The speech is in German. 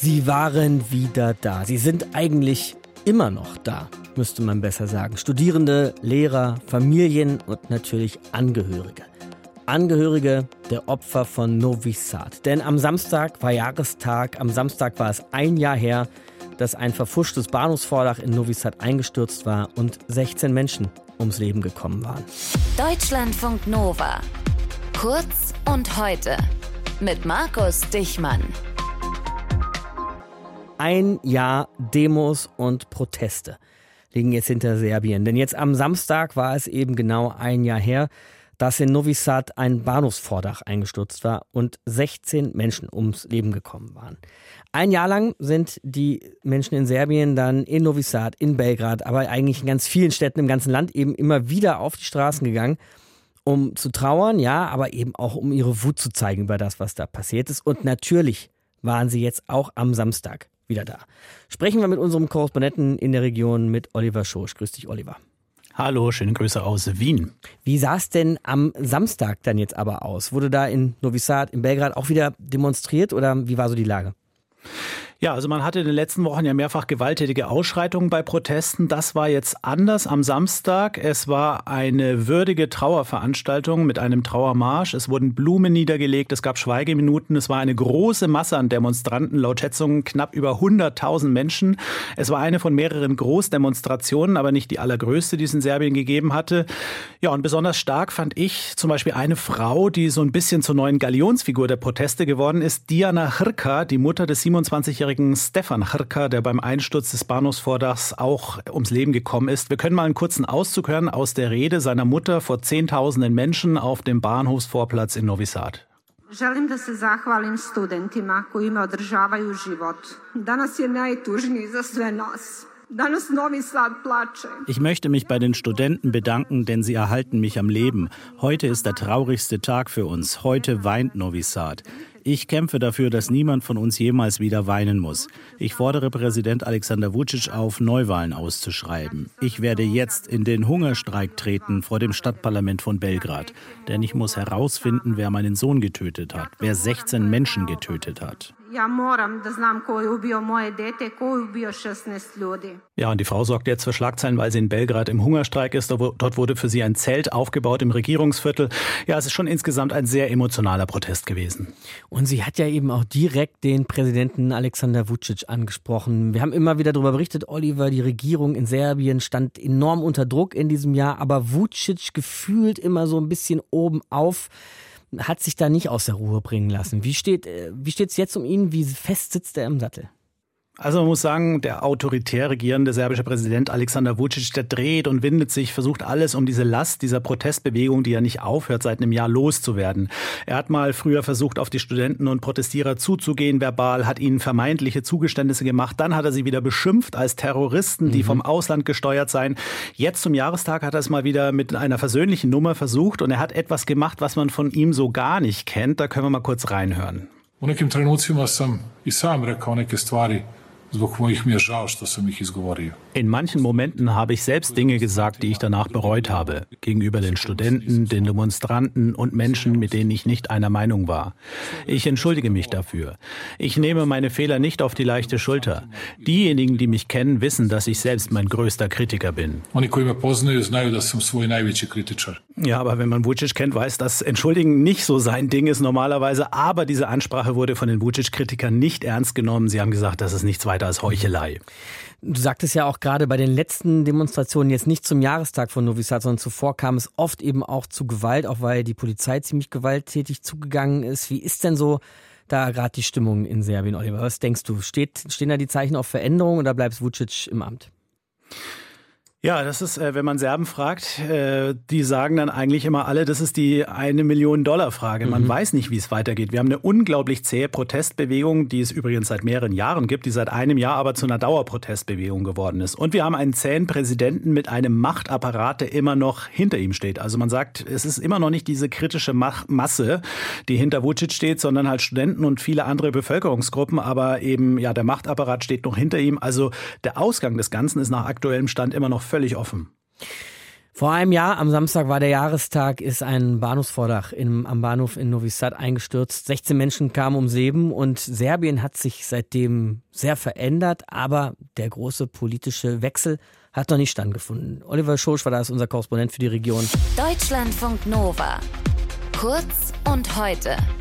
Sie waren wieder da. Sie sind eigentlich immer noch da, müsste man besser sagen. Studierende, Lehrer, Familien und natürlich Angehörige. Angehörige der Opfer von Novi Sad. Denn am Samstag war Jahrestag, am Samstag war es ein Jahr her, dass ein verfuschtes Bahnhofsvordach in Novi Sad eingestürzt war und 16 Menschen ums Leben gekommen waren. Deutschlandfunk Nova. Kurz und heute. Mit Markus Dichmann. Ein Jahr Demos und Proteste liegen jetzt hinter Serbien. Denn jetzt am Samstag war es eben genau ein Jahr her, dass in Novi Sad ein Bahnhofsvordach eingestürzt war und 16 Menschen ums Leben gekommen waren. Ein Jahr lang sind die Menschen in Serbien dann in Novi Sad, in Belgrad, aber eigentlich in ganz vielen Städten im ganzen Land eben immer wieder auf die Straßen gegangen, um zu trauern, ja, aber eben auch um ihre Wut zu zeigen über das, was da passiert ist. Und natürlich waren sie jetzt auch am Samstag wieder da. Sprechen wir mit unserem Korrespondenten in der Region, mit Oliver Schosch. Grüß dich, Oliver. Hallo, schöne Grüße aus Wien. Wie sah es denn am Samstag dann jetzt aber aus? Wurde da in Novi Sad, in Belgrad auch wieder demonstriert oder wie war so die Lage? Ja, also man hatte in den letzten Wochen ja mehrfach gewalttätige Ausschreitungen bei Protesten. Das war jetzt anders am Samstag. Es war eine würdige Trauerveranstaltung mit einem Trauermarsch. Es wurden Blumen niedergelegt, es gab Schweigeminuten. Es war eine große Masse an Demonstranten, laut Schätzungen knapp über 100.000 Menschen. Es war eine von mehreren Großdemonstrationen, aber nicht die allergrößte, die es in Serbien gegeben hatte. Ja, und besonders stark fand ich zum Beispiel eine Frau, die so ein bisschen zur neuen Galionsfigur der Proteste geworden ist, Diana Hrka, die Mutter des 27-jährigen Stefan Hrka, der beim Einsturz des Bahnhofsvordachs auch ums Leben gekommen ist. Wir können mal einen kurzen Auszug hören aus der Rede seiner Mutter vor Zehntausenden Menschen auf dem Bahnhofsvorplatz in Novi Sad. Želim da se zahvalim studentima koji me održavaju život. Danas je najtužniji za sve nas. Ich möchte mich bei den Studenten bedanken, denn sie erhalten mich am Leben. Heute ist der traurigste Tag für uns. Heute weint Novi Sad. Ich kämpfe dafür, dass niemand von uns jemals wieder weinen muss. Ich fordere Präsident Aleksandar Vučić auf, Neuwahlen auszuschreiben. Ich werde jetzt in den Hungerstreik treten vor dem Stadtparlament von Belgrad. Denn ich muss herausfinden, wer meinen Sohn getötet hat, wer 16 Menschen getötet hat. Ja, und die Frau sorgt jetzt für Schlagzeilen, weil sie in Belgrad im Hungerstreik ist. Dort wurde für sie ein Zelt aufgebaut im Regierungsviertel. Ja, es ist schon insgesamt ein sehr emotionaler Protest gewesen. Und sie hat ja eben auch direkt den Präsidenten Aleksandar Vučić angesprochen. Wir haben immer wieder darüber berichtet, Oliver, die Regierung in Serbien stand enorm unter Druck in diesem Jahr, aber Vučić gefühlt immer so ein bisschen oben auf, hat sich da nicht aus der Ruhe bringen lassen. Wie steht's jetzt um ihn? Wie fest sitzt er im Sattel? Also man muss sagen, der autoritär regierende serbische Präsident Aleksandar Vučić, der dreht und windet sich, versucht alles, um diese Last dieser Protestbewegung, die ja nicht aufhört, seit einem Jahr loszuwerden. Er hat mal früher versucht, auf die Studenten und Protestierer zuzugehen, verbal, hat ihnen vermeintliche Zugeständnisse gemacht. Dann hat er sie wieder beschimpft als Terroristen, die vom Ausland gesteuert seien. Jetzt zum Jahrestag hat er es mal wieder mit einer versöhnlichen Nummer versucht und er hat etwas gemacht, was man von ihm so gar nicht kennt. Da können wir mal kurz reinhören. U nekim trenucima sam I sam rekao neke stvari. In manchen Momenten habe ich selbst Dinge gesagt, die ich danach bereut habe. Gegenüber den Studenten, den Demonstranten und Menschen, mit denen ich nicht einer Meinung war. Ich entschuldige mich dafür. Ich nehme meine Fehler nicht auf die leichte Schulter. Diejenigen, die mich kennen, wissen, dass ich selbst mein größter Kritiker bin. Ja, aber wenn man Vučić kennt, weiß, dass Entschuldigen nicht so sein Ding ist normalerweise. Aber diese Ansprache wurde von den Vučić-Kritikern nicht ernst genommen. Sie haben gesagt, das ist nichts weiter als Heuchelei. Du sagtest ja auch gerade bei den letzten Demonstrationen, jetzt nicht zum Jahrestag von Novi Sad, sondern zuvor kam es oft eben auch zu Gewalt, auch weil die Polizei ziemlich gewalttätig zugegangen ist. Wie ist denn so da gerade die Stimmung in Serbien, Oliver? Was denkst du? Stehen da die Zeichen auf Veränderung oder bleibt Vučić im Amt? Ja, das ist, wenn man Serben fragt, die sagen dann eigentlich immer alle, das ist die $1-Million-Frage. Man weiß nicht, wie es weitergeht. Wir haben eine unglaublich zähe Protestbewegung, die es übrigens seit mehreren Jahren gibt, die seit einem Jahr aber zu einer Dauerprotestbewegung geworden ist. Und wir haben einen zähen Präsidenten mit einem Machtapparat, der immer noch hinter ihm steht. Also man sagt, es ist immer noch nicht diese kritische Masse, die hinter Vučić steht, sondern halt Studenten und viele andere Bevölkerungsgruppen. Aber eben, ja, der Machtapparat steht noch hinter ihm. Also der Ausgang des Ganzen ist nach aktuellem Stand immer noch völlig offen. Vor einem Jahr, am Samstag war der Jahrestag, ist ein Bahnhofsvordach am Bahnhof in Novi Sad eingestürzt. 16 Menschen kamen ums Leben und Serbien hat sich seitdem sehr verändert, aber der große politische Wechsel hat noch nicht stattgefunden. Oliver Schosch war da, unser Korrespondent für die Region. Deutschlandfunk Nova. Kurz und heute.